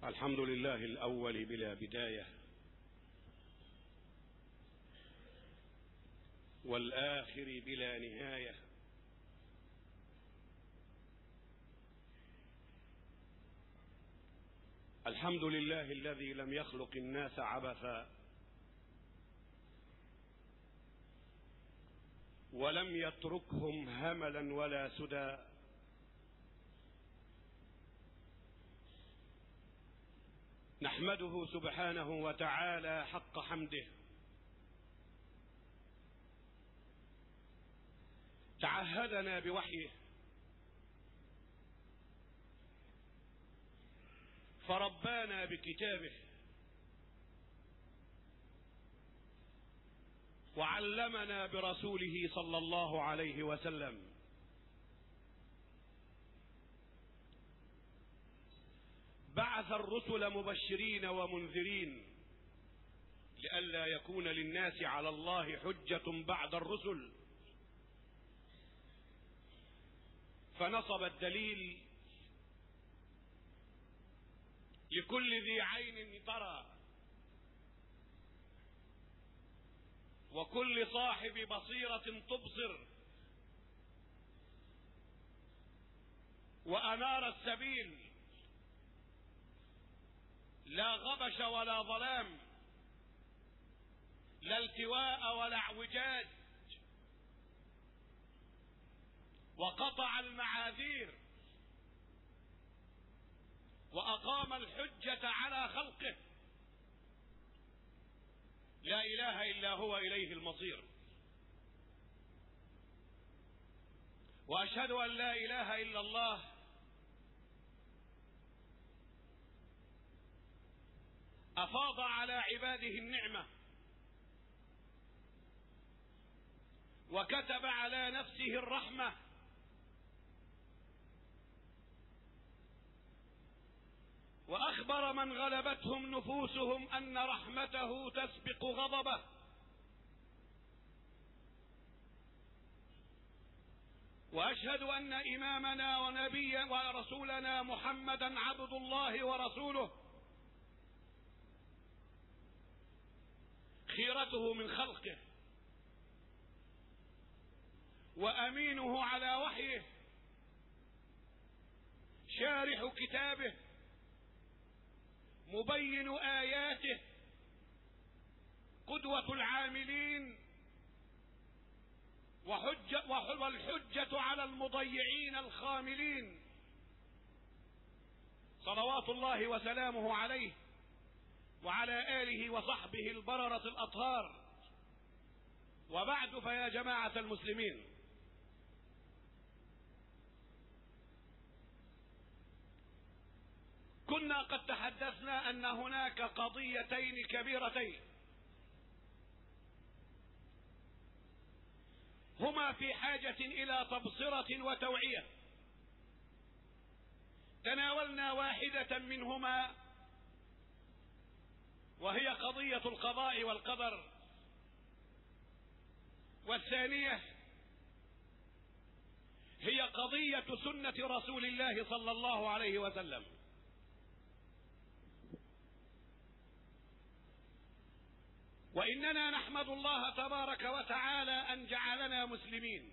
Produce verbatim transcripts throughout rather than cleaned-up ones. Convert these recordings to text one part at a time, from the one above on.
الحمد لله الأول بلا بداية، والآخر بلا نهاية، الحمد لله الذي لم يخلق الناس عبثا ولم يتركهم هملا ولا سدى، نحمده سبحانه وتعالى حق حمده، تعهدنا بوحيه فربانا بكتابه وعلمنا برسوله صلى الله عليه وسلم، بعث الرسل مبشرين ومنذرين لئلا يكون للناس على الله حجة بعد الرسل، فنصب الدليل لكل ذي عين ترى وكل صاحب بصيرة تبصر، وأنار السبيل لا غبش ولا ظلام، لا التواء ولا اعوجاج، وقطع المعاذير وأقام الحجة على خلقه، لا إله إلا هو إليه المصير، وأشهد أن لا إله إلا الله أفاض على عباده النعمة وكتب على نفسه الرحمة، وأخبر من غلبتهم نفوسهم أن رحمته تسبق غضبه، وأشهد أن إمامنا ونبيا ورسولنا محمدا عبد الله ورسوله، خيرته من خلقه وأمينه على وحيه، شارح كتابه مبين آياته، قدوة العاملين وحجة والحجة على المضيعين الخاملين، صلوات الله وسلامه عليه وعلى آله وصحبه البررة الأطهار، وبعد، فيا جماعة المسلمين، كنا قد تحدثنا أن هناك قضيتين كبيرتين هما في حاجة إلى تبصرة وتوعية، تناولنا واحدة منهما وهي قضية القضاء والقدر، والثانية هي قضية سنة رسول الله صلى الله عليه وسلم. وإننا نحمد الله تبارك وتعالى أن جعلنا مسلمين،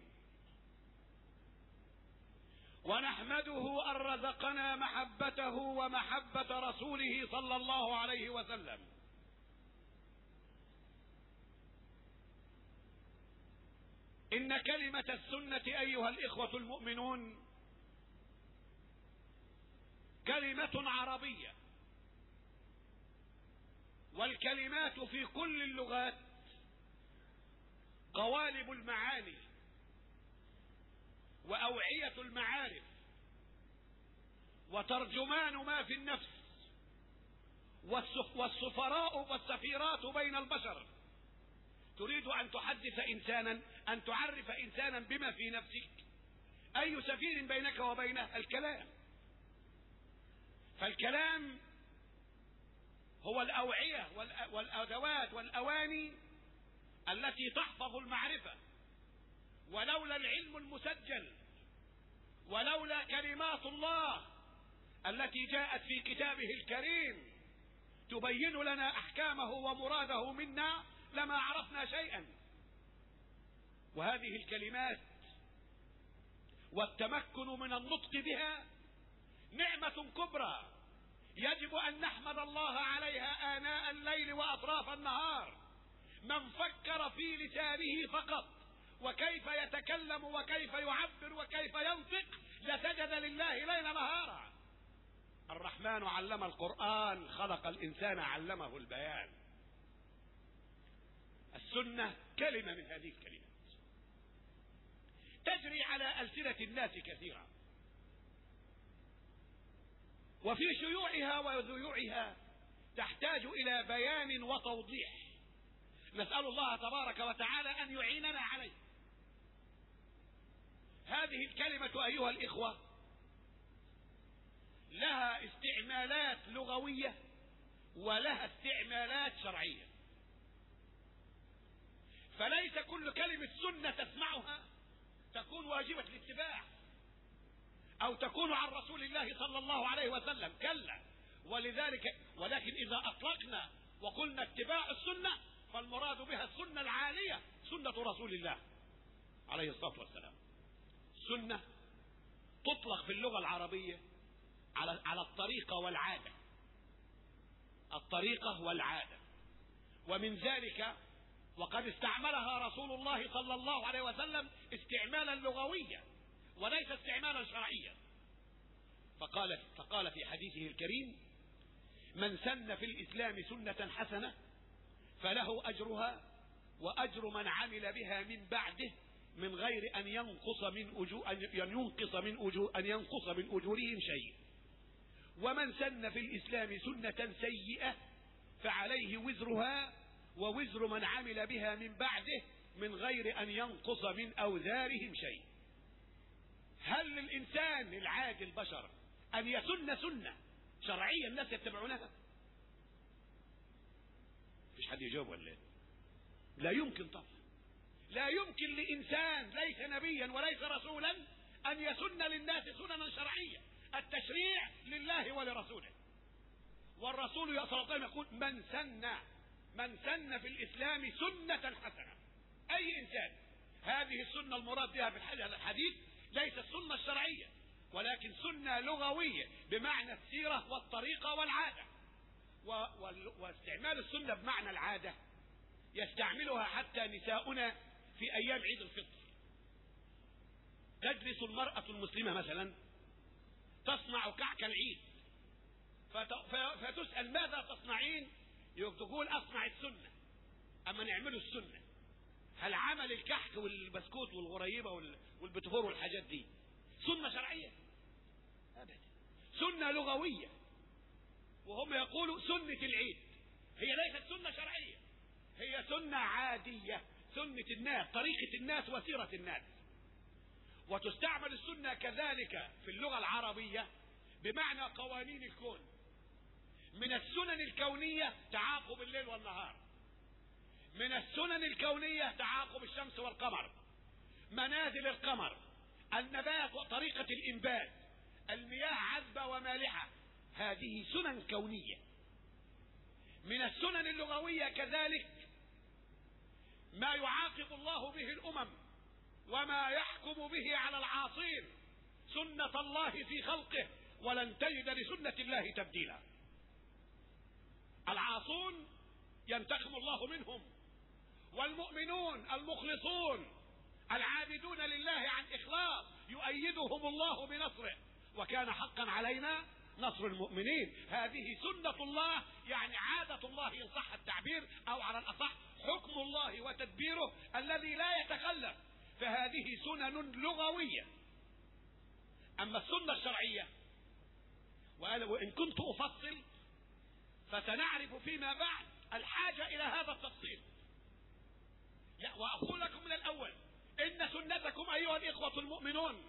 ونحمده أن رزقنا محبته ومحبة رسوله صلى الله عليه وسلم، إن كلمة السنة أيها الإخوة المؤمنون كلمة عربية، والكلمات في كل اللغات قوالب المعاني وأوعية المعارف وترجمان ما في النفس، والسفراء والسفيرات بين البشر. تريد أن تحدث إنسانا، أن تعرف إنسانا بما في نفسك، أي سفير بينك وبينه؟ الكلام. فالكلام هو الأوعية والأدوات والأواني التي تحفظ المعرفة، ولولا العلم المسجل ولولا كلمات الله التي جاءت في كتابه الكريم تبين لنا احكامه ومراده منا لما عرفنا شيئا. وهذه الكلمات والتمكن من النطق بها نعمة كبرى يجب ان نحمد الله عليها آناء الليل واطراف النهار. من فكر في لسانه فقط وكيف يتكلم وكيف يعبر وكيف ينطق لسجد لله ليل نهارا. الرحمن علم القرآن، خلق الإنسان علمه البيان. السنة كلمة من هذه الكلمات تجري على ألسنة الناس كثيرا، وفي شيوعها وذيوعها تحتاج إلى بيان وتوضيح. نسأل الله تبارك وتعالى أن يعيننا عليه. هذه الكلمة أيها الإخوة لها استعمالات لغوية ولها استعمالات شرعية، فليس كل كلمة سنة تسمعها تكون واجبة الاتباع أو تكون عن رسول الله صلى الله عليه وسلم، كلا. ولذلك ولكن إذا أطلقنا وقلنا اتباع السنة فالمراد بها السنة العالية، سنة رسول الله عليه الصلاة والسلام. السنة تطلق في اللغة العربية على على الطريقة والعادة، الطريقة والعادة. ومن ذلك وقد استعملها رسول الله صلى الله عليه وسلم استعمالا لغويا وليس استعمالا شرعيا. فقال فقال في حديثه الكريم: من سن في الإسلام سنة حسنة فله أجرها وأجر من عمل بها من بعده من غير أن ينقص من أجور أن ينقص من أجور أن ينقص من أجورهم شيء. ومن سن في الإسلام سنة سيئة فعليه وزرها ووزر من عمل بها من بعده من غير أن ينقص من أوزارهم شيء. هل للإنسان العادي البشر أن يسن سنة شرعية الناس يتبعونها؟ مفيش حد يجاوب ولا ايه؟ لا يمكن طبعا. لا يمكن لإنسان ليس نبيا وليس رسولا أن يسن للناس سننا شرعية. التشريع لله ولرسوله، والرسول صلى الله عليه وسلم يقول: من سن من سن في الإسلام سنة حسنة. أي إنسان. هذه السنة المراد بها في الحديث ليست السنة الشرعية ولكن سنة لغوية بمعنى السيرة والطريقة والعادة. واستعمال السنة بمعنى العادة يستعملها حتى نساؤنا في أيام عيد الفطر. تجلس المرأة المسلمة مثلا تصنع كعك العيد فتسأل: ماذا تصنعين؟ تقول: أصنع السنة. أما نعمل السنة، هل عمل الكحك والبسكوت والغريبة والبتفور والحاجات دي سنة شرعية؟ أبدا، سنة لغوية. وهم يقولوا سنة العيد هي ليست سنة شرعية، هي سنة عادية، سنة الناس، طريقة الناس وسيرة الناس. وتستعمل السنة كذلك في اللغة العربية بمعنى قوانين الكون. من السنن الكونية تعاقب الليل والنهار، من السنن الكونية تعاقب الشمس والقمر، منازل القمر، النبات وطريقة الإنبات، المياه عذبة ومالحة، هذه سنن كونية. من السنن اللغوية كذلك ما يعاقب الله به الأمم وما يحكم به على العاصين، سنة الله في خلقه ولن تجد لسنة الله تبديلا. العاصون ينتقم الله منهم، والمؤمنون المخلصون العابدون لله عن إخلاص يؤيدهم الله بنصره، وكان حقا علينا نصر المؤمنين. هذه سنة الله، يعني عادة الله إن صح التعبير، أو على الأصح حكم الله وتدبيره الذي لا يتخلف. فهذه سنن لغوية. أما السنة الشرعية وأنا وإن كنت أفصل فسنعرف فيما بعد الحاجة إلى هذا التفصيل. وأقول لكم من الأول إن سنتكم أيها الإخوة المؤمنون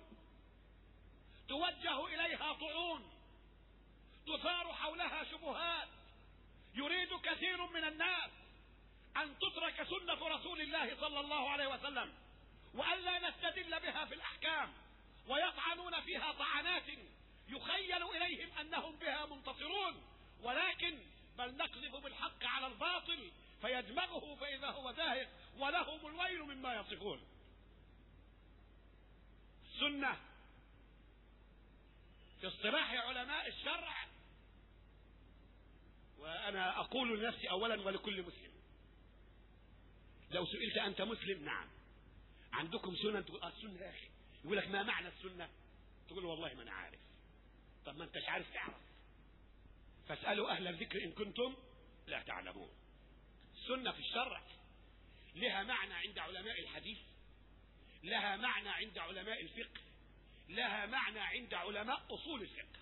توجه إليها طعون، تثار حولها شبهات. يريد كثير من الناس أن تترك سنة رسول الله صلى الله عليه وسلم وأن لا نستدل بها في الأحكام، ويطعنون فيها طعنات يخيل إليهم أنهم بها منتصرون، ولكن بل نقذف بالحق على الباطل فيدمغه فإذا هو ذاهب ولهم الويل مما يصفون. السنة في اصطلاح علماء الشرع، وأنا أقول لنفسي أولا ولكل مسلم، لو سئلت أنت مسلم نعم عندكم سنة، تقول السنة يا أخي، يقول لك ما معنى السنة؟ تقول والله ما أنا عارف. طب ما أنتش عارف تعرف، فاسألوا أهل الذكر إن كنتم لا تعلمون. السنة في الشرع لها معنى عند علماء الحديث، لها معنى عند علماء الفقه، لها معنى عند علماء أصول الفقه.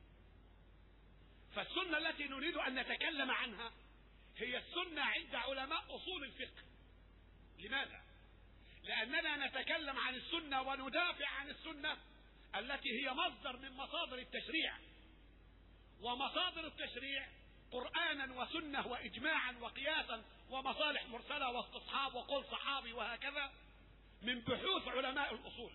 فالسنة التي نريد أن نتكلم عنها هي السنة عند علماء أصول الفقه. لماذا؟ لأننا نتكلم عن السنة وندافع عن السنة التي هي مصدر من مصادر التشريع، ومصادر التشريع قرآنا وسنة وإجماعا وقياسا ومصالح مرسلة واستصحاب وقول صحابي وهكذا من بحوث علماء الأصول.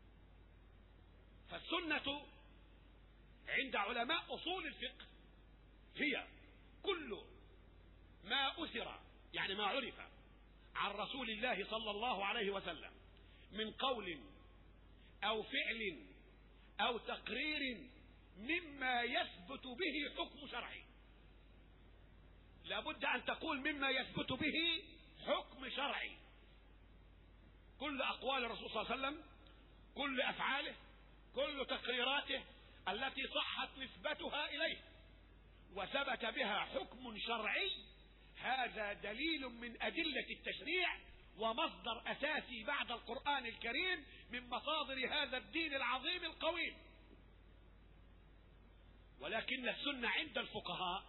فالسنة عند علماء أصول الفقه هي كل ما أثر، يعني ما عرف عن رسول الله صلى الله عليه وسلم من قول أو فعل أو تقرير مما يثبت به حكم شرعي. لابد أن تقول مما يثبت به حكم شرعي. كل أقوال الرسول صلى الله عليه وسلم، كل أفعاله، كل تقريراته التي صحت نسبتها إليه وثبت بها حكم شرعي، هذا دليل من أدلة التشريع ومصدر أساسي بعد القرآن الكريم من مصادر هذا الدين العظيم القويم. ولكن السنة عند الفقهاء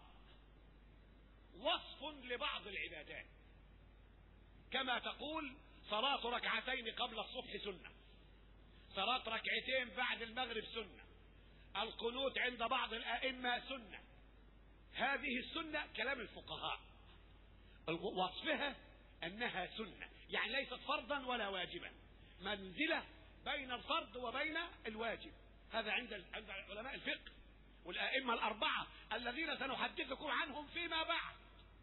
وصف لبعض العبادات، كما تقول صلاة ركعتين قبل الصبح سنة، صلاة ركعتين بعد المغرب سنة، القنوت عند بعض الأئمة سنة. هذه السنة كلام الفقهاء، وصفها أنها سنة، يعني ليست فرضا ولا واجبا، منزلة بين الفرض وبين الواجب. هذا عند عند علماء الفقه والأئمة الأربعة الذين سنحدثكم عنهم فيما بعد.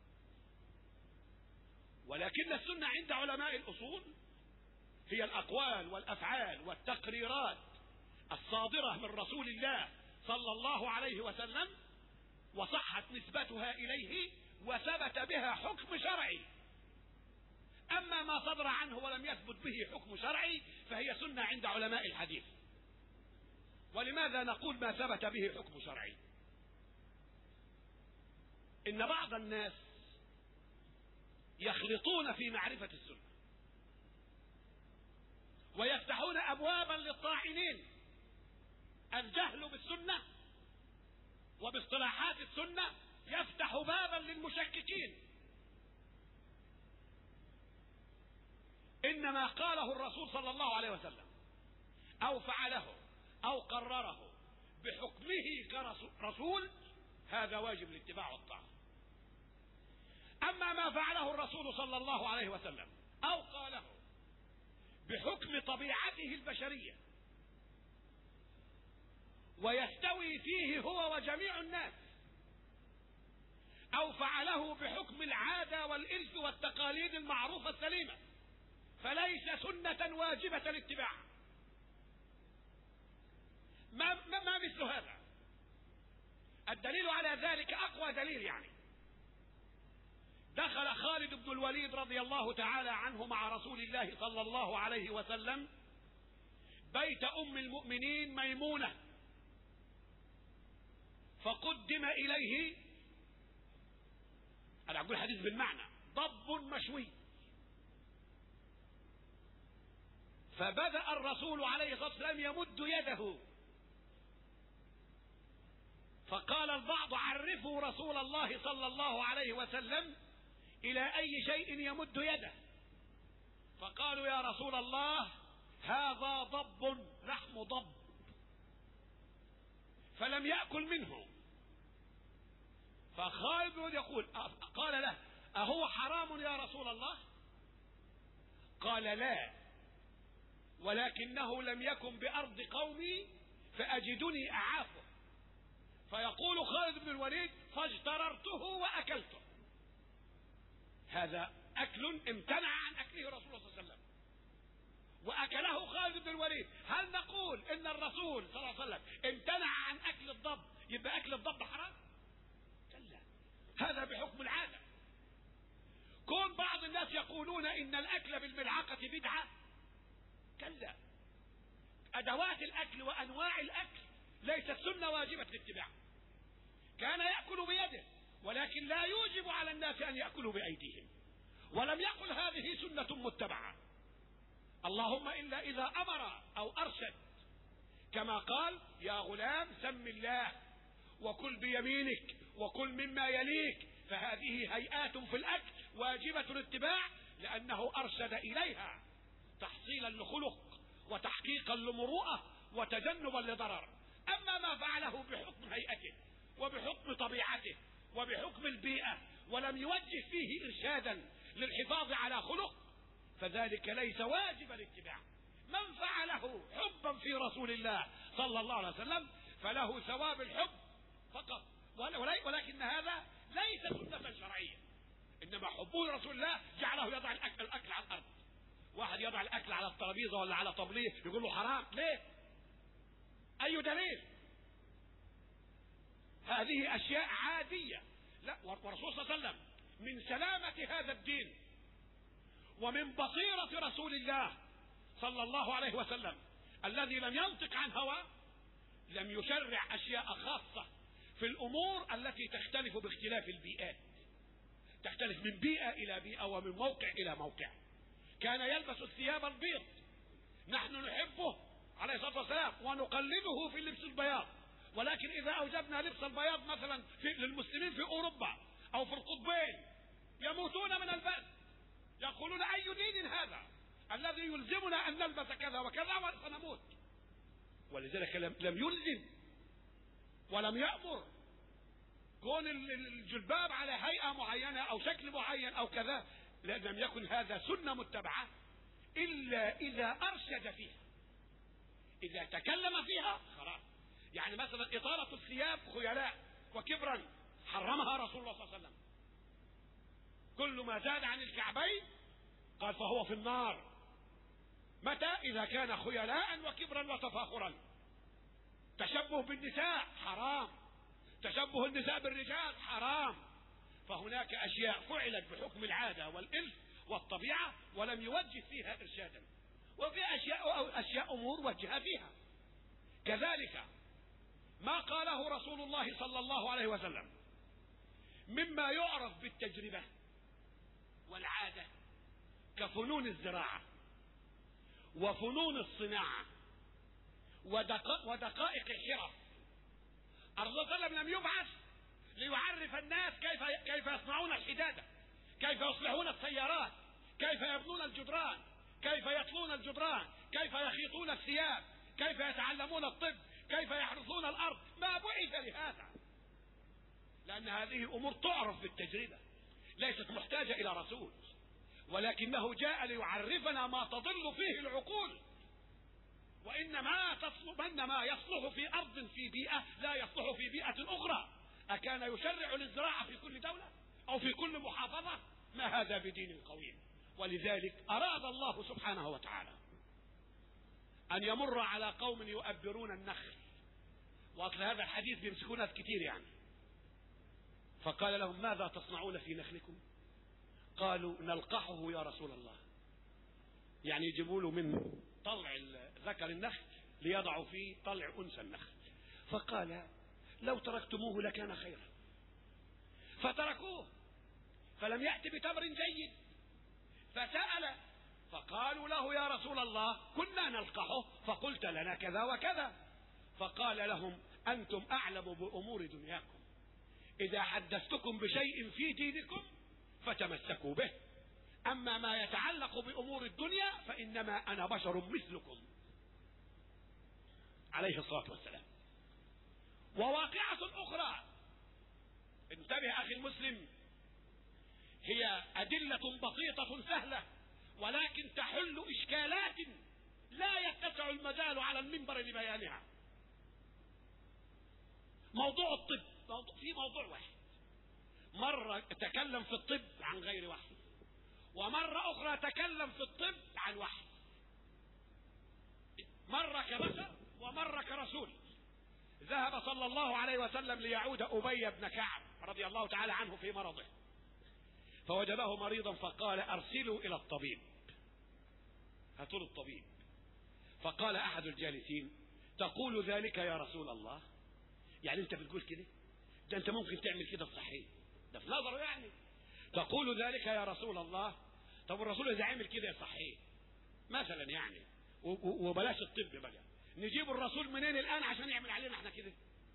ولكن السنة عند علماء الأصول هي الأقوال والأفعال والتقريرات الصادرة من رسول الله صلى الله عليه وسلم وصحت نسبتها إليه وثبت بها حكم شرعي. أما ما صدر عنه ولم يثبت به حكم شرعي فهي سنة عند علماء الحديث. ولماذا نقول ما ثبت به حكم شرعي؟ إن بعض الناس يخلطون في معرفة السنة ويفتحون أبوابا للطاعنين. الجهل بالسنة وباصطلاحات السنة يفتح بابا للمشككين. إنما قاله الرسول صلى الله عليه وسلم أو فعله أو قرره بحكمه كرسول هذا واجب الاتباع والطاعة. أما ما فعله الرسول صلى الله عليه وسلم أو قاله بحكم طبيعته البشرية ويستوي فيه هو وجميع الناس، أو فعله بحكم العادة والإلف والتقاليد المعروفة السليمة، فليس سنة واجبة الاتباع. ما, ما, ما مثل هذا؟ الدليل على ذلك أقوى دليل، يعني دخل خالد بن الوليد رضي الله تعالى عنه مع رسول الله صلى الله عليه وسلم بيت أم المؤمنين ميمونة، فقدم إليه، أنا أقول حديث بالمعنى، ضب مشوي، فبدأ الرسول عليه الصلاة والسلام يمد يده، فقال البعض عرفوا رسول الله صلى الله عليه وسلم إلى أي شيء يمد يده، فقالوا يا رسول الله هذا ضب، لحم ضب، فلم يأكل منه. فخالد يقول قال له أهو حرام يا رسول الله؟ قال لا، ولكنه لم يكن بأرض قومي فأجدني أعافه. فيقول خالد بن الوليد فاجتررته وأكلته. هذا أكل امتنع عن أكله رسول الله صلى الله عليه وسلم وأكله خالد بن الوليد. هل نقول إن الرسول صلى الله عليه وسلم امتنع عن أكل الضب يبقى أكل الضب حرام؟ كلا، هذا بحكم العادة. كون بعض الناس يقولون إن الأكل بالملعقة بدعة، كلا، أدوات الأكل وأنواع الأكل ليست سنة واجبة الاتباع. كان يأكل بيده ولكن لا يوجب على الناس أن يأكلوا بأيديهم، ولم يقل هذه سنة متبعة، اللهم إلا إذا أمر أو أرشد، كما قال يا غلام سم الله وكل بيمينك وكل مما يليك، فهذه هيئات في الأكل واجبة الاتباع لأنه أرشد إليها تحصيلا لخلق وتحقيقا لمروءة وتجنبا لضرر. أما ما فعله بحكم هيئته وبحكم طبيعته وبحكم البيئة ولم يوجه فيه إرشادا للحفاظ على خلق فذلك ليس واجب الاتباع. من فعله حبا في رسول الله صلى الله عليه وسلم فله ثواب الحب فقط، ولكن هذا ليس سنة شرعية، إنما حبه لرسول الله جعله يضع الأكل, الأكل على الأرض. واحد يضع الأكل على الترابيزة ولا على طبليه يقول له حرام، ليه؟ أي دليل؟ هذه أشياء عادية. لا، والرسول صلى الله عليه وسلم من سلامة هذا الدين ومن بصيرة رسول الله صلى الله عليه وسلم الذي لم ينطق عن هوى لم يشرع أشياء خاصة في الأمور التي تختلف باختلاف البيئات، تختلف من بيئة إلى بيئة ومن موقع إلى موقع. كان يلبس الثياب البيض، نحن نحبه عليه الصلاة والسلام ونقلده في لبس البياض، ولكن إذا أوجبنا لبس البياض مثلا في للمسلمين في أوروبا أو في القطبين يموتون من البأس، يقولون أي دين هذا الذي يلزمنا أن نلبس كذا وكذا وسنموت. ولذلك لم يلزم ولم يأمر كون الجلباب على هيئة معينة أو شكل معين أو كذا، لم يكن هذا سنة متبعة إلا إذا أرشد فيها، إذا تكلم فيها خلاص. يعني مثلا إطالة الثياب خيلاء وكبرا حرمها رسول الله صلى الله عليه وسلم. كل ما زاد عن الكعبين قال فهو في النار. متى؟ إذا كان خيلاء وكبرا وتفاخرا. تشبه بالنساء حرام، تشبه النساء بالرجال حرام. فهناك أشياء فعلت بحكم العادة والإلف والطبيعة ولم يوجه فيها إرشادا، وفي أشياء, أشياء أمور وجه فيها. كذلك ما قاله رسول الله صلى الله عليه وسلم مما يعرف بالتجربة والعادة كفنون الزراعة وفنون الصناعة ودقائق الحرف. الرسول صلى الله عليه وسلم لم يبعث ليعرف الناس كيف كيف يصنعون الحدادة، كيف يصلحون السيارات، كيف يبنون الجدران، كيف يطلون الجدران، كيف يخيطون الثياب، كيف يتعلمون الطب، كيف يحرثون الأرض. ما بعث لهذا، لأن هذه أمور تعرف بالتجربة ليست محتاجة إلى رسول، ولكنه جاء ليعرفنا ما تضل فيه العقول، وإنما تصلح إنما يصلح في أرض في بيئة لا يصلح في بيئة أخرى. أكان يشرع للزراعة في كل دولة أو في كل محافظة؟ ما هذا بدين قويم. ولذلك أراد الله سبحانه وتعالى أن يمر على قوم يؤبرون النخل، وأصل هذا الحديث بيمسكون ناس كتير يعني، فقال لهم ماذا تصنعون في نخلكم؟ قالوا نلقحه يا رسول الله، يعني يجيبوا له من طلع ذكر النخل ليضعوا فيه طلع أنثى النخل. فقال لو تركتموه لكان خيرا، فتركوه فلم يأتي بتمر جيد، فسأل فقالوا له يا رسول الله كنا نلقحه فقلت لنا كذا وكذا. فقال لهم أنتم أعلم بأمور دنياكم، إذا حدثتكم بشيء في دينكم فتمسكوا به، أما ما يتعلق بأمور الدنيا فإنما أنا بشر مثلكم عليه الصلاة والسلام. وواقعة أخرى، انتبه أخي المسلم، هي أدلة بسيطة سهلة ولكن تحل إشكالات لا يتسع المجال على المنبر لبيانها. موضوع الطب موضوع في موضوع واحد، مرة تكلم في الطب عن غير وحي، ومرة أخرى تكلم في الطب عن وحي، مرة كبشر ومرة كرسول. ذهب صلى الله عليه وسلم ليعود أبي بن كعب رضي الله تعالى عنه في مرضه، فوجده مريضا فقال أرسلوا إلى الطبيب، هاتوا الطبيب. فقال أحد الجالسين تقول ذلك يا رسول الله؟ يعني أنت بتقول كده؟ ده أنت ممكن تعمل كده صحيح، ده في نظره يعني. تقول ذلك يا رسول الله؟ طب الرسول إذا عمل كده صحيح مثلا يعني، وبلاش الطب بقى، نجيب الرسول منين الآن عشان يعمل علينا احنا كده؟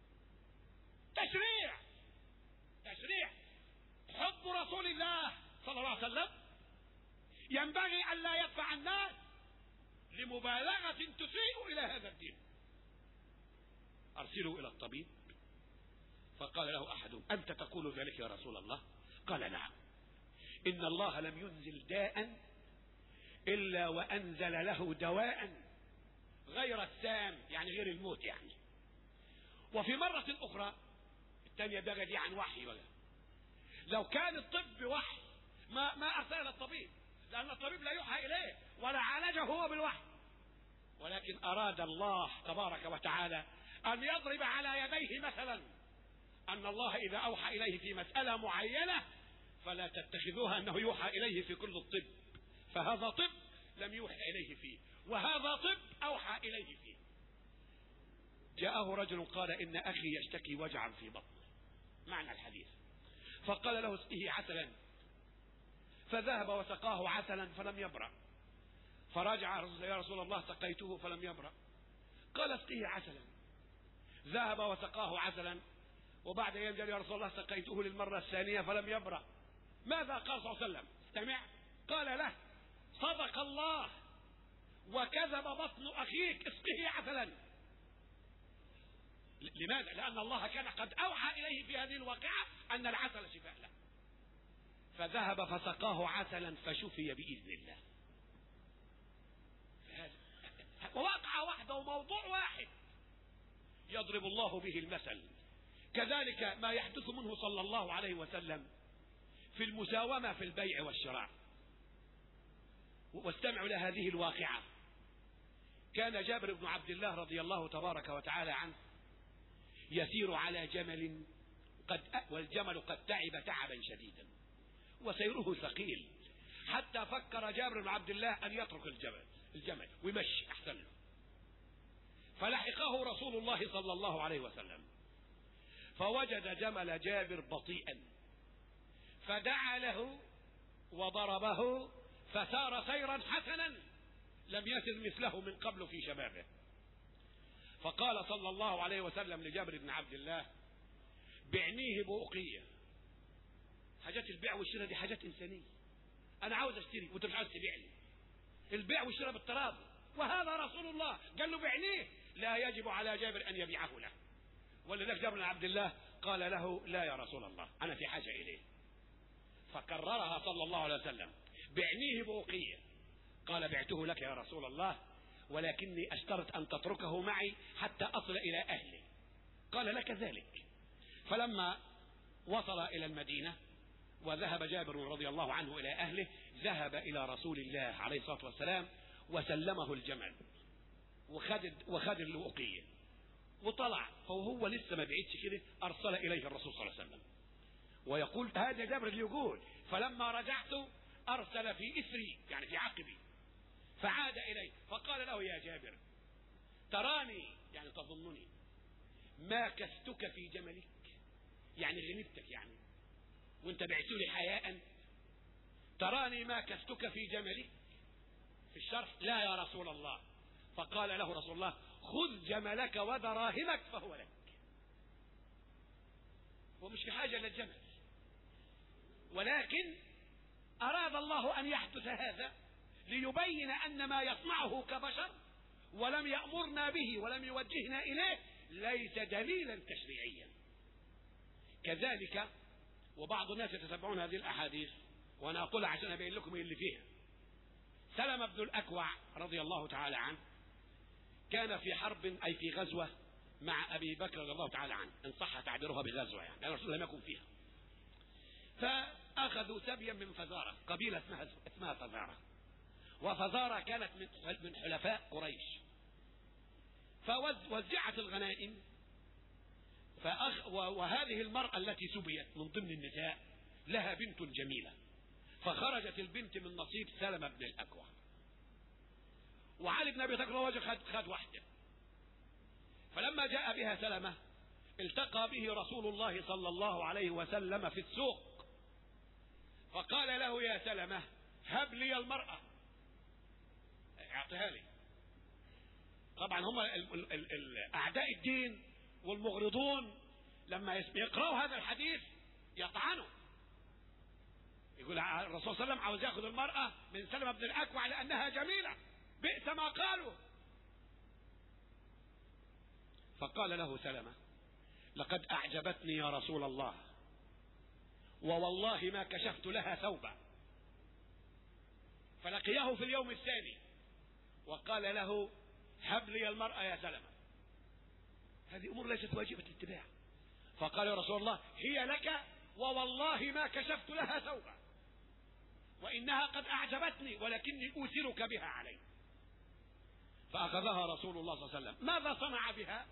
تشريع تشريع حب رسول الله صلى الله عليه وسلم ينبغي أن لا يدفع الناس لمبالغة تسيء إلى هذا الدين. أرسلوا إلى الطبيب. فقال له أحدهم أنت تقول ذلك يا رسول الله؟ قال نعم، إن الله لم ينزل داء إلا وأنزل له دواء غير السام، يعني غير الموت يعني. وفي مرة أخرى الثانية بقى دي عن وحي بقى، لو كان الطب وحي ما ما أرسل إلى الطبيب، لأن الطبيب لا يوحى إليه ولا عالجه هو بالوحي، ولكن أراد الله تبارك وتعالى أن يضرب على يديه مثلا أن الله إذا أوحى إليه في مسألة معينة فلا تتخذوها أنه يوحى إليه في كل الطب، فهذا طب لم يوحى إليه فيه، وهذا طب أوحى إليه فيه. جاءه رجل قال إن أخي يشتكي وجعا في بطنه، معنى الحديث، فقال له اسقه عسلا، فذهب وسقاه عسلا فلم يبرأ، فرجع يا رسول الله سقيته فلم يبرأ، قال اسقه عسلا، ذهب وسقاه عسلا، وبعد ينزل يا رسول الله سقيته للمرة الثانية فلم يبرأ. ماذا قال صلى الله عليه وسلم؟ استمع، قال له صدق الله وكذب بطن أخيك، اسقه عسلا. لماذا؟ لأن الله كان قد أوحى إليه في هذه الواقعة أن العسل شفاء له، فذهب فسقاه عسلا فشفي بإذن الله. وواقعة واحدة وموضوع واحد يضرب الله به المثل. كذلك ما يحدث منه صلى الله عليه وسلم في المساومة في البيع والشراء. واستمعوا لهذه الواقعة. كان جابر بن عبد الله رضي الله تبارك وتعالى عنه يسير على جمل قد والجمل قد تعب تعبا شديدا وسيره ثقيل، حتى فكر جابر بن عبد الله أن يترك الجمل الجمل ويمشي أحسن له. فلحقه رسول الله صلى الله عليه وسلم فوجد جمل جابر بطيئا، فدعا له وضربه فسار سيرا حسنا لم يسر مثله من قبل في شبابه. فقال صلى الله عليه وسلم لجابر بن عبد الله بعنيه بأقية. حاجات البيع والشراء دي حاجات إنسانية، أنا عاوز أشتري وأنت مش عاوز تبيعني، البيع والشراء بالتراضي، وهذا رسول الله قال له بعنيه، لا يجب على جابر أن يبيعه له. ولذلك جابر بن عبد الله قال له لا يا رسول الله أنا في حاجة إليه، فكررها صلى الله عليه وسلم بعنيه بأقية. قال بعته لك يا رسول الله ولكني أشترط أن تتركه معي حتى أصل إلى أهلي. قال لك ذلك. فلما وصل إلى المدينة وذهب جابر رضي الله عنه إلى أهله، ذهب إلى رسول الله عليه الصلاة والسلام وسلمه الجمل وخد وخد الوقية وطلع، فهو لسه ما بعيدش كده أرسل إليه الرسول صلى الله عليه وسلم ويقول هذا جابر اللي يقول فلما رجعت أرسل في إثري يعني في عقبي فعاد إليه فقال له يا جابر تراني يعني تظنني ما كستك في جملك، يعني غنبتك يعني وانت بعتوا لي حياء، تراني ما كستك في جملك في الشرح لا يا رسول الله. فقال له رسول الله خذ جملك ودراهمك فهو لك. ومش في حاجة للجمل، ولكن أراد الله أن يحدث هذا ليبين أن ما يصنعه كبشر ولم يأمرنا به ولم يوجهنا إليه ليس دليلا تشريعيا. كذلك وبعض الناس يتتبعون هذه الأحاديث وأنا أقولها عشان أبين لكم اللي فيها. سلمة بن الأكوع رضي الله تعالى عنه كان في حرب أي في غزوة مع أبي بكر رضي الله تعالى عنه، إن صح تعبيرها بغزوة يعني، لأن الرسول لم يكن فيها. فأخذوا سبيا من فزارة، قبيلة اسمها اسمها فزارة، وفزارة كانت من حلفاء قريش. فوزعت الغنائم، فأخ وهذه المرأة التي سبيت من ضمن النساء لها بنت جميلة، فخرجت البنت من نصيب سلمة بن الأكوع. وعلي بن أبي طالب وجه خد, خد واحدة. فلما جاء بها سلمة التقى به رسول الله صلى الله عليه وسلم في السوق، فقال له يا سلمة هب لي المرأة، اعطيها لي. طبعا هم أعداء الدين والمغرضون لما يقرأوا هذا الحديث يطعنوا، يقول الرسول صلى الله عليه وسلم عاوز ياخذ المرأة من سلمة بن الأكوع لأنها جميلة، بئس ما قالوا. فقال له سلمة لقد أعجبتني يا رسول الله، ووالله ما كشفت لها ثوبا. فلقيه في اليوم الثاني وقال له هب لي المرأة يا سلمة. هذه أمور ليست واجبة الاتباع. فقال يا رسول الله هي لك ووالله ما كشفت لها ثوبا، وإنها قد أعجبتني ولكني أوثرك بها علي. فأخذها رسول الله صلى الله عليه وسلم. ماذا صنع بها؟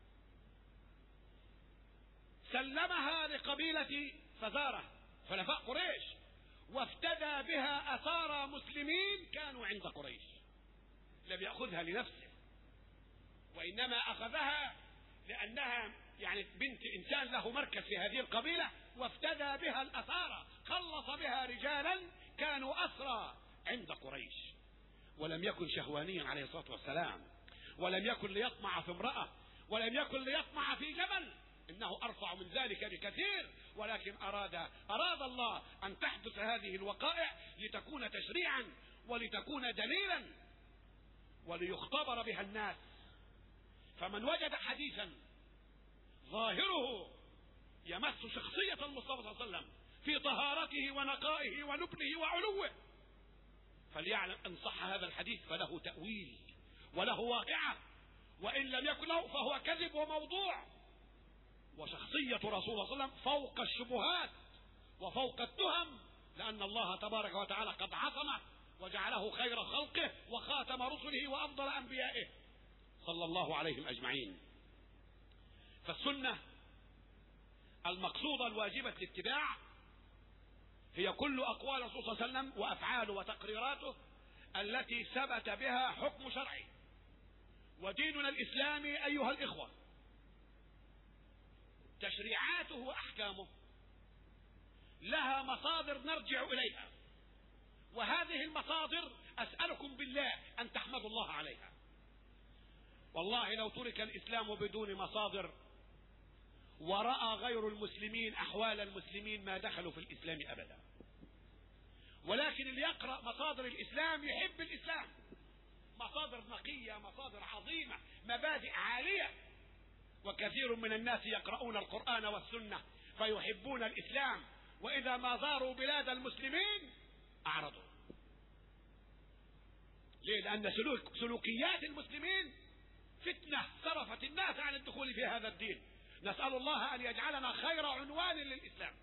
سلمها لقبيلة فزارة حلفاء قريش، وافتدى بها أسارى مسلمين كانوا عند قريش. لم يأخذها لنفسه، وإنما أخذها لأنها يعني بنت إنسان له مركز في هذه القبيلة، وافتدى بها الأسارى، خلص بها رجالا كانوا أسرى عند قريش. ولم يكن شهوانيا عليه الصلاة والسلام، ولم يكن ليطمع في امرأة، ولم يكن ليطمع في جبل، إنه أرفع من ذلك بكثير. ولكن أراد أراد الله أن تحدث هذه الوقائع لتكون تشريعا ولتكون دليلا وليختبر بها الناس. فمن وجد حديثا ظاهره يمس شخصية المصطفى صلى الله عليه وسلم في طهارته ونقائه ونبله وعلوه فليعلم أن صح هذا الحديث فله تأويل وله واقعة، وإن لم يكن له فهو كذب وموضوع. وشخصية رسول الله صلى الله عليه وسلم فوق الشبهات وفوق التهم، لأن الله تبارك وتعالى قد عصمه وجعله خير خلقه وخاتم رسله وأفضل أنبيائه صلى الله عليهم أجمعين. فالسنة المقصودة الواجبة الاتباع هي كل أقوال الرسول صلى الله عليه وسلم وأفعاله وتقريراته التي ثبت بها حكم شرعي. وديننا الإسلامي أيها الإخوة تشريعاته وأحكامه لها مصادر نرجع إليها، وهذه المصادر أسألكم بالله أن تحمدوا الله عليها. والله لو ترك الإسلام بدون مصادر ورأى غير المسلمين أحوال المسلمين ما دخلوا في الإسلام أبدا. ولكن اللي يقرأ مصادر الإسلام يحب الإسلام، مصادر نقية، مصادر عظيمة، مبادئ عالية. وكثير من الناس يقرؤون القرآن والسنة فيحبون الإسلام، وإذا ما زاروا بلاد المسلمين أعرضوا. ليه؟ لأن سلوك سلوكيات المسلمين فتنة صرفت الناس عن الدخول في هذا الدين. نسأل الله أن يجعلنا خير عنوان للإسلام.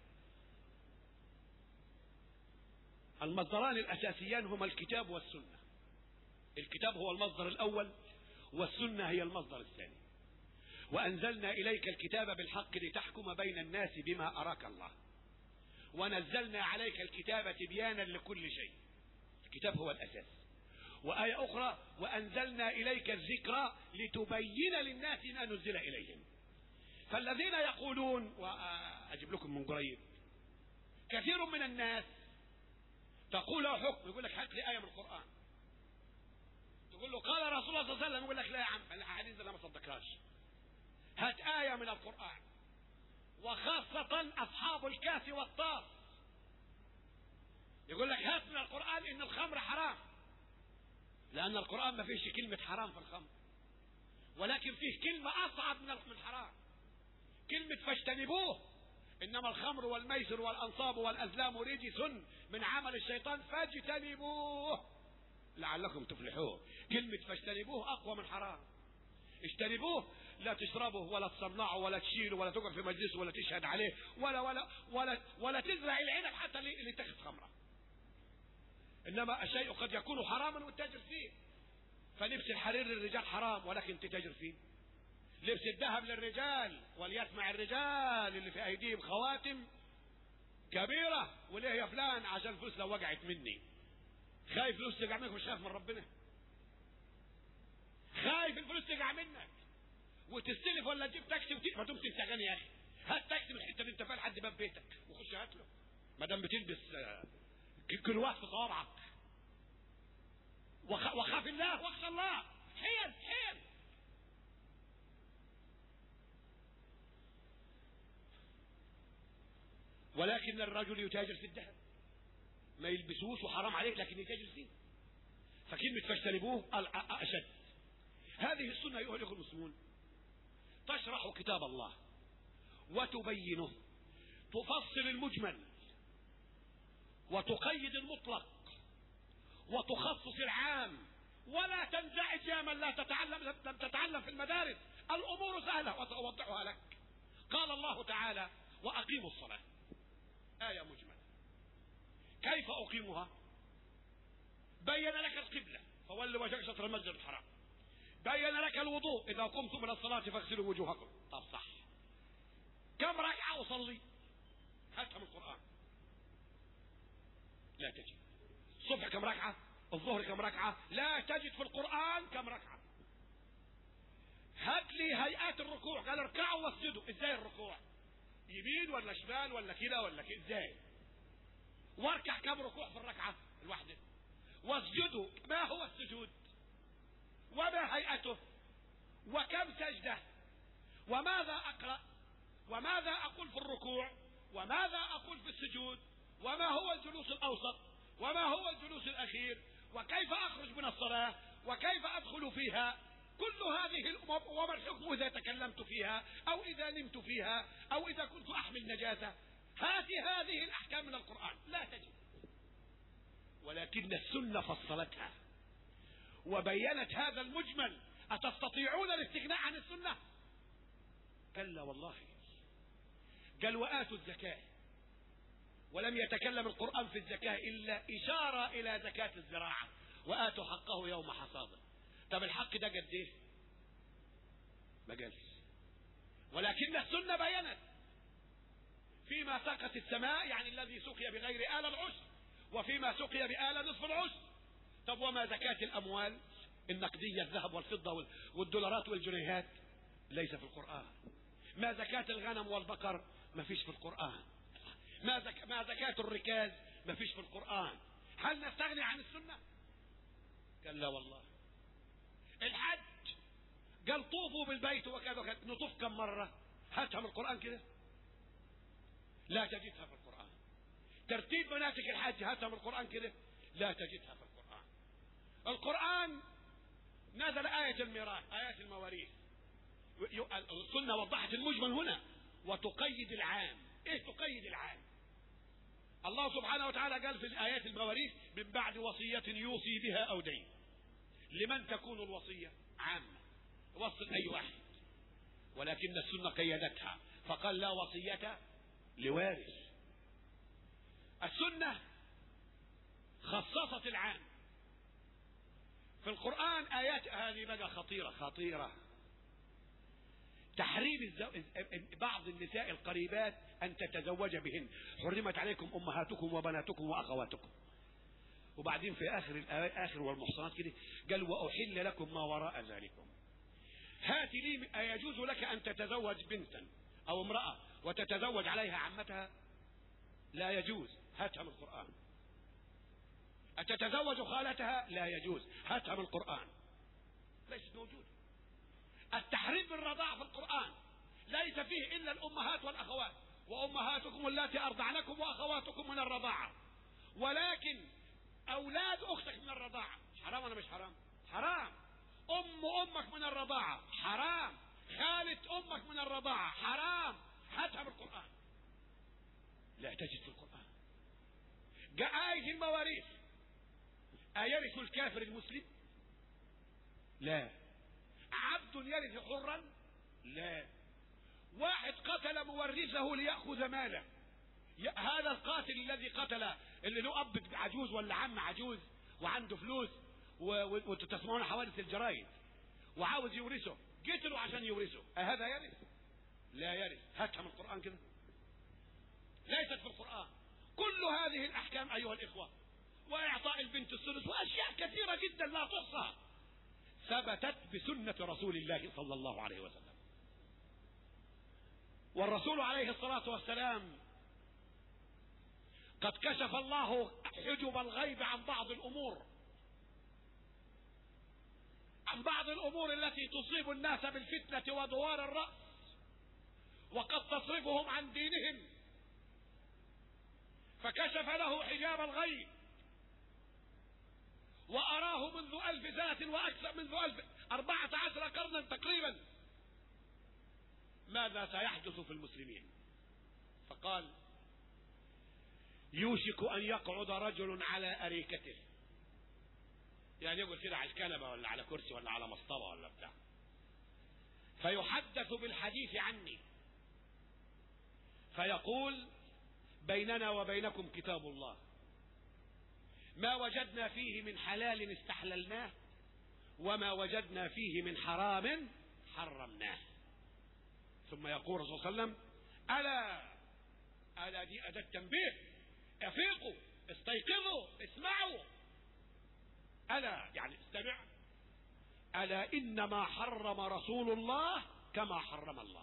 المصدران الأساسيان هما الكتاب والسنة. الكتاب هو المصدر الأول والسنة هي المصدر الثاني. وأنزلنا إليك الكتاب بالحق لتحكم بين الناس بما أراك الله، ونزلنا عليك الكتاب تبيانا لكل شيء. الكتاب هو الأساس. وآية أخرى وأنزلنا إليك الذكرى لتبين للناس ما نزل إليهم. فالذين يقولون، وأجيب لكم من قريب، كثير من الناس تقول له حكم، يقول لك هات لي آية من القرآن، تقول له قال رسول الله صلى الله عليه وسلم، يقول لك لا يا عم الأحاديث أنا ما صدقهاش، هات آية من القرآن. وخاصة أصحاب الكاس والطاس يقول لك هات من القرآن إن الخمر حرام، لأن القرآن ما فيش كلمة حرام في الخمر، ولكن فيه كلمة أصعب من الحرام، كلمة فاجتنبوه. إنما الخمر والميسر والأنصاب والأزلام رجس من عمل الشيطان فاجتنبوه لعلكم تفلحون. كلمة فاجتنبوه أقوى من حرام. اجتنبوه. لا تشربه ولا تصنعه ولا تشيله ولا تقعد في مجلسه ولا تشهد عليه ولا ولا ولا ولا تزرع العنب حتى اللي تاخذ خمره. انما الشيء قد يكون حراما والتاجر فيه. فلبس الحرير للرجال حرام ولكن تتاجر فيه. لبس الذهب للرجال وليسمع الرجال اللي في ايديهم خواتم كبيره وليه يا فلان عشان الفلوس لو وقعت مني. خايف فلوس تقع منك مش خايف من ربنا؟ خايف الفلوس تقع منك وتستلف ولا تجيب تاكسي وتجيب ما تمسك تغني يا اخي. هات تاكسي من الحته اللي انت فيها لحد باب بيتك وخش هات له ما دام بتلبس كلوات في صوابعك. وخاف الله واخشى الله. حيل حيل. ولكن الرجل يتاجر في الذهب ما يلبسوش وحرام عليه لكن يتاجر فيه. فكلمة فاجتنبوه أشد. هذه السنة أيها الأخوة المسلمون تشرح كتاب الله وتبينه، تفصل المجمل وتقيد المطلق وتخصص العام، ولا تنزعج يا من لا تتعلم لم تتعلم في المدارس. الأمور سهلة وسأوضحها لك. قال الله تعالى وأقيموا الصلاة، آية مجملة. كيف أقيمها؟ بين لك القبلة فول وجهك شطر المسجد الحرام. بين لك الوضوء إذا قمتم من الصلاة فاغسلوا وجوهكم. طب صح. كم ركعة أصلي؟ هاتها من القرآن. لا تجد. الصبح كم ركعة؟ الظهر كم ركعة؟ لا تجد في القرآن كم ركعة. هات لي هيئات الركوع. قال اركعوا واسجدوا. ازاي الركوع؟ يمين ولا شمال ولا كده ولا كده؟ ازاي؟ واركع كم ركوع في الركعة الواحدة؟ واسجدوا ما هو السجود؟ وما هيئته؟ وكم سجدة؟ وماذا أقرأ؟ وماذا أقول في الركوع؟ وماذا أقول في السجود؟ وما هو الجلوس الأوسط؟ وما هو الجلوس الأخير؟ وكيف أخرج من الصلاة؟ وكيف أدخل فيها؟ كل هذه الأمور. وما الحكم إذا تكلمت فيها أو إذا نمت فيها أو إذا كنت أحمل نجاسة؟ هاتي هذه الأحكام من القرآن لا تجد. ولكن السنة فصلتها وبينت هذا المجمل. أتستطيعون الاستغناء عن السنة؟ كلا والله. قال وآتوا الزكاة، ولم يتكلم القرآن في الزكاة إلا إشارة إلى زكاة الزراعة. وآتوا حقه يوم حصاده. طب الحق ده قد ايه؟ ما قالش. ولكن السنة بينت فيما سقت السماء يعني الذي سقي بغير آل العشر، وفيما سقي بآل نصف العشر. طب وما زكاة الأموال النقدية الذهب والفضة والدولارات والجنيهات؟ ليس في القرآن. ما زكاة الغنم والبقر؟ ما فيش في القرآن. ما, زك... ما زكاة الركاز؟ ما فيش في القرآن. هل نستغني عن السنة؟ كلا والله. الحج قال طوفوا بالبيت وكذا وكذا. نطوف كم مرة؟ هاتها من القرآن كده؟ لا تجدها في القرآن. ترتيب مناسك الحج هاتها من القرآن كده؟ لا تجدها في القرآن. القرآن نزل آية الميراث، آيات المواريث. السنة وضحت المجمل هنا وتقيد العام. ايه تقيد العام؟ الله سبحانه وتعالى قال في الآيات المواريث من بعد وصية يوصي بها أو دين. لمن تكون الوصية؟ عامة وصل أي واحد. ولكن السنة قيدتها فقال لا وصية لوارث. السنة خصصت العام. في القرآن آيات هذه بقى خطيرة خطيرة. تحريم الزو... بعض النساء القريبات أن تتزوج بهن. حرمت عليكم أمهاتكم وبناتكم وأخواتكم. وبعدين في آخر الآية آخر والمحصنات كده قال وأحل لكم ما وراء ذلكم. هات لي أيجوز لك أن تتزوج بنتا أو امرأة وتتزوج عليها عمتها؟ لا يجوز. هاتها من القرآن. أتتزوج خالتها؟ لا يجوز. هاتها من القرآن. ليست موجودة. التحريم بالرضاع في القرآن ليس فيه إلا الأمهات والأخوات. وأمهاتكم اللاتي أرضعنكم وأخواتكم من الرضاعة. ولكن أولاد أختك من الرضاعة حرام ولا مش حرام؟ حرام. أم أمك من الرضاعة حرام. خالة أمك من الرضاعة حرام. هاتها بالقرآن. لا تجد في القرآن. جاء آية المواريث أيرث الكافر المسلم؟ لا. عبد عبد يرث حرا؟ لا. واحد قتل مورثه ليأخذ ماله، هذا القاتل الذي قتل اللي له اب عجوز ولا عم عجوز وعنده فلوس وانتم تسمعون حوادث الجرايد وعاوز يورثه، قتله عشان يورثه، هذا يرث؟ لا يرث. هاتها من القرآن كده، ليست في القرآن. كل هذه الأحكام أيها الإخوة، وإعطاء البنت الثلث وأشياء كثيرة جدا لا تحصى، ثبتت بسنة رسول الله صلى الله عليه وسلم. والرسول عليه الصلاة والسلام قد كشف الله حجب الغيب عن بعض الأمور، عن بعض الأمور التي تصيب الناس بالفتنة ودوار الرأس، وقد تصرفهم عن دينهم، فكشف له حجاب الغيب وأراه منذ ألف سنة وأكثر، منذ ألف أربعة عشر قرنا تقريبا، ماذا سيحدث في المسلمين. فقال: يوشك أن يقعد رجل على أريكته، يعني يقول كده على الكنبة ولا على كرسي ولا على مصطبة ولا بتاع، فيحدث بالحديث عني، فيقول: بيننا وبينكم كتاب الله، ما وجدنا فيه من حلال استحللناه، وما وجدنا فيه من حرام حرمناه. ثم يقول الرسول صلى الله عليه وسلم: ألا ألا دي أداة تنبيه، افيقوا، استيقظوا، اسمعوا. ألا يعني استمع. ألا إنما حرم رسول الله كما حرم الله.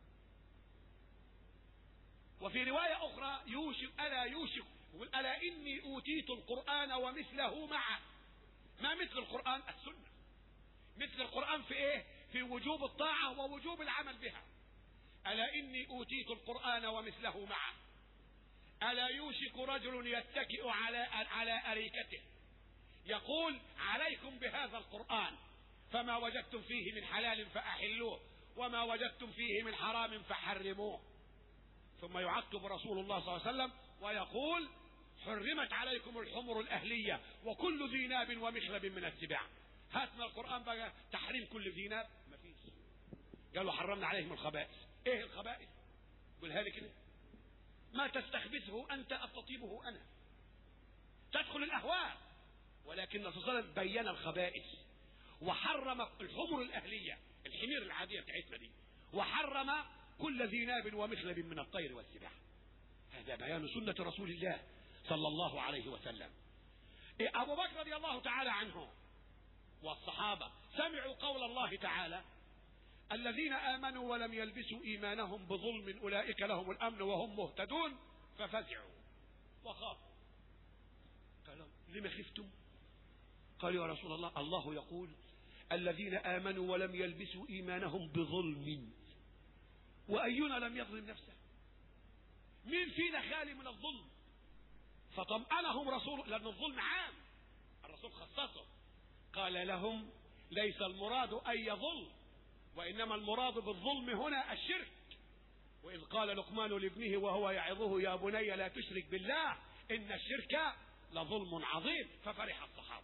وفي رواية أخرى: يوشك ألا يوشك، ألا إني أوتيت القرآن ومثله معه. ما مثل القرآن؟ السنة. مثل القرآن في إيه؟ في وجوب الطاعة ووجوب العمل بها. ألا إني أوتيت القرآن ومثله معه. ألا يوشك رجل يتكئ على على أريكته يقول: عليكم بهذا القرآن، فما وجدتم فيه من حلال فأحلوه، وما وجدتم فيه من حرام فحرموه. ثم يعقب رسول الله صلى الله عليه وسلم ويقول: حرمت عليكم الحمر الأهلية وكل ذي ناب ومخلب من السباع. هات من القرآن بقى تحريم كل ذي ناب، مفيش. قالوا: حرمنا عليهم الخبائث. ايه الخبائث؟ قولها لي كده. ما تستخبثه انت استطيبه انا. تدخل الاهواء، ولكن الرسول صلى الله عليه وسلم بين الخبائث وحرم الحمر الاهليه، الحمير العاديه بتاعتنا دي، وحرم كل ذي ناب ومخلب من الطير والسباع. هذا بيان سنة رسول الله صلى الله عليه وسلم. ابو بكر رضي الله تعالى عنه والصحابة سمعوا قول الله تعالى: الذين آمنوا ولم يلبسوا إيمانهم بظلم أولئك لهم الأمن وهم مهتدون، ففزعوا وخافوا. قالوا: لما خفتم؟ قالوا: يا رسول الله، الله يقول: الذين آمنوا ولم يلبسوا إيمانهم بظلم، وأينا لم يظلم نفسه؟ مين فينا خالي من الظلم؟ فطمأنهم رسول، لأن الظلم عام، الرسول خصصه، قال لهم: ليس المراد أن يظلم، وإنما المراد بالظلم هنا الشرك. وإذ قال لقمان لابنه وهو يعظه: يا بني لا تشرك بالله إن الشرك لظلم عظيم. ففرح الصحابة.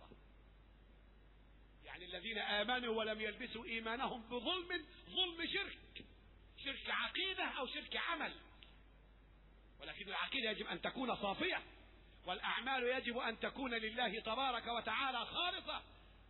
يعني الذين آمنوا ولم يلبسوا إيمانهم بظلم، ظلم شرك، شرك عقيدة أو شرك عمل. ولكن العقيدة يجب أن تكون صافية، والأعمال يجب أن تكون لله تبارك وتعالى خالصة.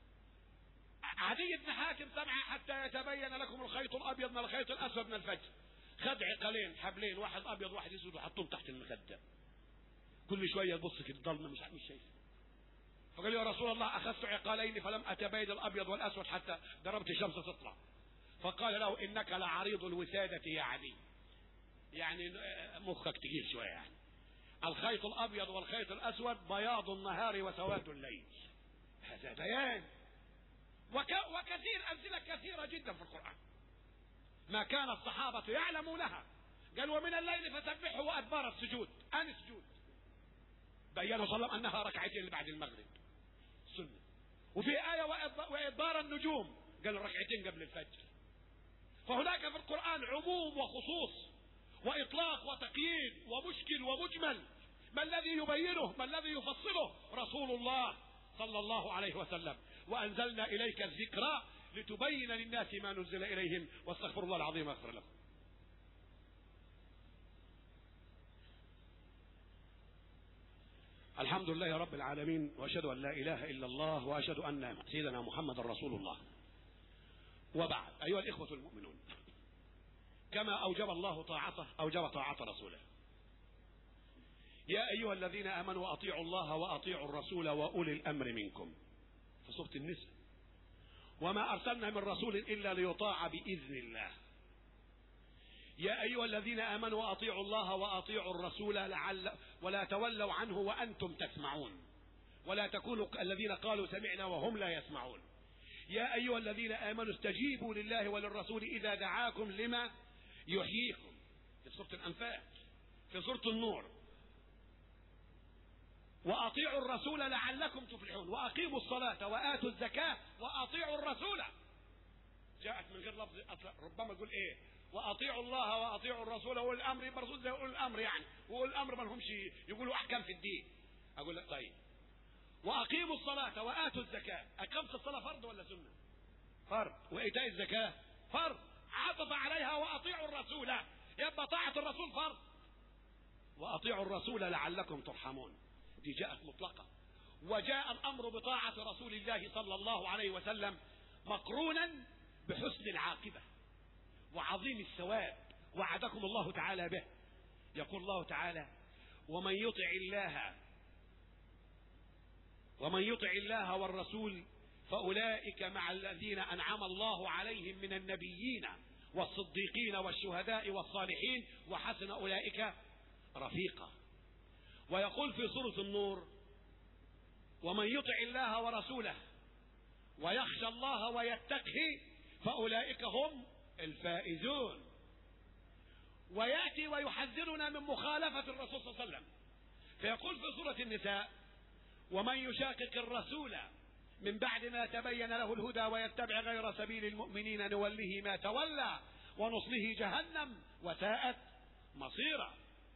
عدي بن حاتم سمع حتى يتبين لكم الخيط الأبيض من الخيط الأسود من الفجر، خد عقلين حبلين، واحد أبيض واحد أسود، وحطهم تحت المخدة، كل شوية يبص في الضلمة مش مش شايف. فقال: يا رسول الله، أخذت عقالين فلم أتبين الأبيض والأسود حتى ضربت الشمس تطلع. فقال له: إنك لعريض الوسادة يا عدي، يعني مخك تقيل شوية. يعني الخيط الأبيض والخيط الأسود بياض النهار وسواد الليل. هذا بيان. وك... وكثير أمثلة كثيرة جدا في القرآن ما كان الصحابة يعلمونها. قال: ومن الليل فسبحه وأدبار السجود، أن السجود بيّنوا صلى الله عليه وسلم أنها ركعتين اللي بعد المغرب سنة. وفي آية وإدبار النجوم قال ركعتين قبل الفجر. فهناك في القرآن عموم وخصوص وإطلاق وتقييد ومشكل ومجمل. ما الذي يبينه؟ ما الذي يفصله؟ رسول الله صلى الله عليه وسلم. وأنزلنا إليك الذكرى لتبين للناس ما نزل إليهم، واستغفر الله العظيم واغفر لكم. الحمد لله رب العالمين، وأشهد أن لا إله إلا الله، وأشهد أن سيدنا محمد رسول الله. وبعد، أيها الإخوة المؤمنون، كما أوجب الله طاعته أوجب طاعة رسوله. يا أيها الذين آمنوا أطيعوا الله وأطيعوا الرسول وأولي الأمر منكم، في سورة النساء. وما أرسلنا من رسول إلا ليطاع بإذن الله. يا أيها الذين آمنوا أطيعوا الله وأطيعوا الرسول لعل ولا تولوا عنه وأنتم تسمعون، ولا تكونوا الذين قالوا سمعنا وهم لا يسمعون. يا أيها الذين آمنوا استجيبوا لله وللرسول إذا دعاكم لما يحييكم، في سورة الأنفال. في سورة النور: وأطيعوا الرسول لعلكم تفلحون، وأقيموا الصلاة وآتوا الزكاة وأطيعوا الرسول. جاءت من غير لفظ أصلا، ربما يقول إيه وأطيعوا الله وأطيعوا الرسول وأولي الأمر، يبقى الرسول زي أولي الأمر يعني، وأولي الأمر ما لهمش يقولوا أحكام في الدين. أقول لك طيب، وأقيموا الصلاة وآتوا الزكاة، أقامت الصلاة فرض ولا سنة؟ فرض. وإيتاء الزكاة فرض، عطف عليها وأطيعوا الرسول، يبقى طاعة الرسول فرض. وأطيعوا الرسول لعلكم ترحمون، دي جاءت مطلقة. وجاء الأمر بطاعة رسول الله صلى الله عليه وسلم مقرونا بحسن العاقبة وعظيم الثواب، وعدكم الله تعالى به. يقول الله تعالى: ومن يطع الله ومن يطع الله والرسول فأولئك مع الذين أنعم الله عليهم من النبيين والصديقين والشهداء والصالحين وحسن أولئك رفيقا. ويقول في سورة النور: ومن يطع الله ورسوله ويخشى الله ويتقه فأولئك هم الفائزون. ويأتي ويحذرنا من مخالفة الرسول صلى الله عليه وسلم، فيقول في سورة النساء: ومن يشاقق الرسول من بعد ما تبين له الهدى ويتبع غير سبيل المؤمنين نوله ما تولى ونصله جهنم وساءت مصيرا.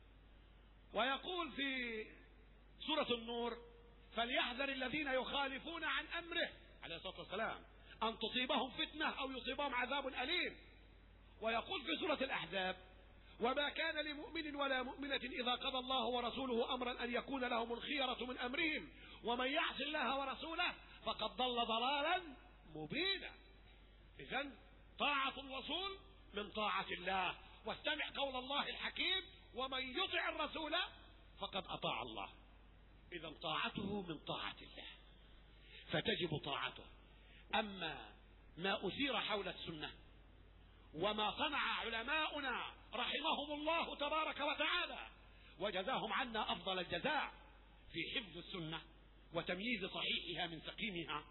ويقول في سورة النور: فليحذر الذين يخالفون عن أمره عليه الصلاة والسلام أن تصيبهم فتنة أو يصيبهم عذاب أليم. ويقول في سورة الأحزاب: وما كان لمؤمن ولا مؤمنة إذا قضى الله ورسوله أمرا أن يكون لهم الخيرة من أمرهم ومن يعص الله ورسوله فقد ضل ضلالا مبينا. إذن طاعة الرسول من طاعة الله، واستمع قول الله الحكيم: ومن يطع الرسول فقد أطاع الله. إذن طاعته من طاعة الله، فتجب طاعته. أما ما أثير حول السنة وما صنع علماؤنا رحمهم الله تبارك وتعالى وجزاهم عنا أفضل الجزاء في حفظ السنة وتمييز صحيحها من سقيمها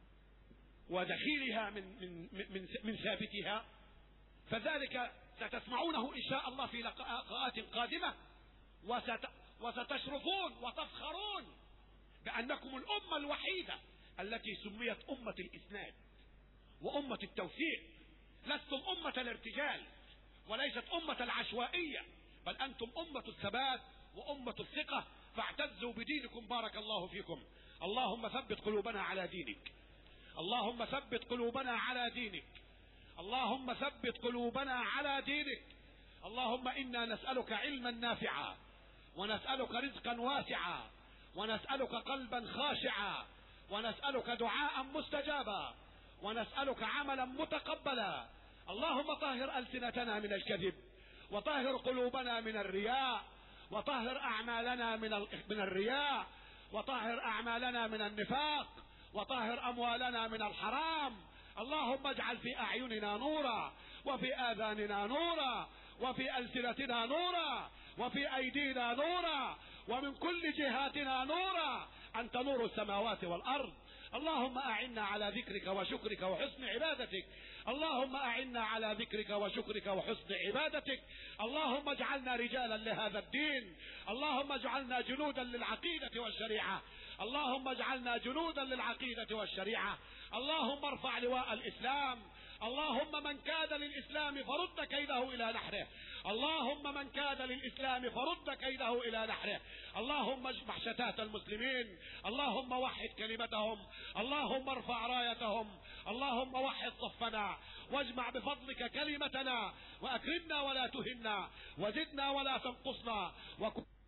ودخيلها من, من, من, من ثابتها، فذلك ستسمعونه إن شاء الله في لقاءات قادمة، وست وستشرفون وتفخرون بأنكم الأمة الوحيدة التي سميت أمة الإسناد وأمة التوثيق. لستم أمة الارتجال وليست أمة العشوائية، بل أنتم أمة الثبات وأمة الثقة، فاعتزوا بدينكم بارك الله فيكم. اللهم ثبت قلوبنا على دينك، اللهم ثبت قلوبنا على دينك، اللهم ثبت قلوبنا على دينك. اللهم إنا نسألك علما نافعا، ونسألك رزقا واسعا، ونسألك قلبا خاشعا، ونسألك دعاء مستجابا، ونسألك عملا متقبلا. اللهم طهر ألسنتنا من الكذب، وطهر قلوبنا من الرياء، وطهر أعمالنا من من الرياء، وطهر أعمالنا من النفاق، وطهر أموالنا من الحرام. اللهم اجعل في أعيننا نورا، وفي آذاننا نورا، وفي ألسنتنا نورا، وفي أيدينا نورا، ومن كل جهاتنا نورا. أنت نور السماوات والأرض. اللهم أعنا على ذكرك وشكرك وحسن عبادتك، اللهم أعنا على ذكرك وشكرك وحسن عبادتك. اللهم اجعلنا رجالا لهذا الدين، اللهم اجعلنا جنودا للعقيدة والشريعة، اللهم اجعلنا جنودا للعقيدة والشريعة. اللهم ارفع لواء الإسلام، اللهم من كاد للإسلام فرد كيده إلى نحره، اللهم من كاد للإسلام فرد كيده إلى نحره. اللهم اجمع شتات المسلمين، اللهم وحد كلمتهم، اللهم ارفع رايتهم، اللهم وحد صفنا واجمع بفضلك كلمتنا، واكرمنا ولا تهنا، وزدنا ولا تنقصنا، وكن